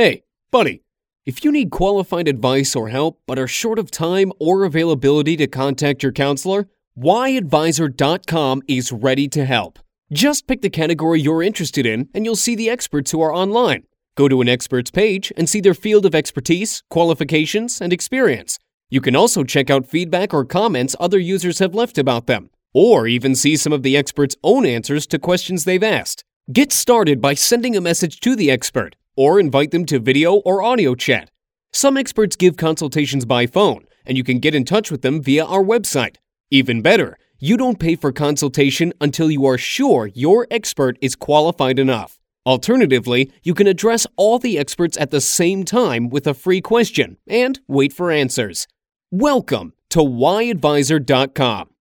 Hey, buddy, if you need qualified advice or help but are short of time or availability to contact your counselor, whyadvisor.com is ready to help. Just pick the category you're interested in and you'll see the experts who are online. Go to an expert's page and see their field of expertise, qualifications, and experience. You can also check out feedback or comments other users have left about them, or even see some of the experts' own answers to questions they've asked. Get started by sending a message to the expert, or invite them to video or audio chat. Some experts give consultations by phone, and you can get in touch with them via our website. Even better, you don't pay for consultation until you are sure your expert is qualified enough. Alternatively, you can address all the experts at the same time with a free question and wait for answers. Welcome to whyadvisor.com.